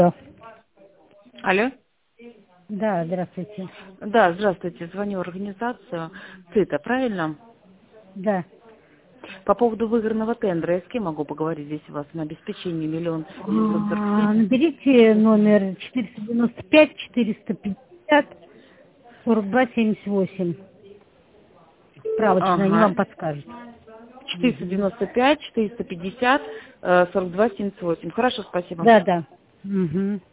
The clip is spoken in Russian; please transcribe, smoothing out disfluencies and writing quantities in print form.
Алло. Да, здравствуйте. Да, здравствуйте. Звоню в организацию ЦИТа, правильно? Да. По поводу выигранного тендера. Я с кем могу поговорить здесь у вас на обеспечении 1 747 000? Наберите номер 495 450 42 78. Справочно, они Ага. вам подскажут. Мгм. 495 450 42 78. Хорошо, спасибо. Да, да. Мгм.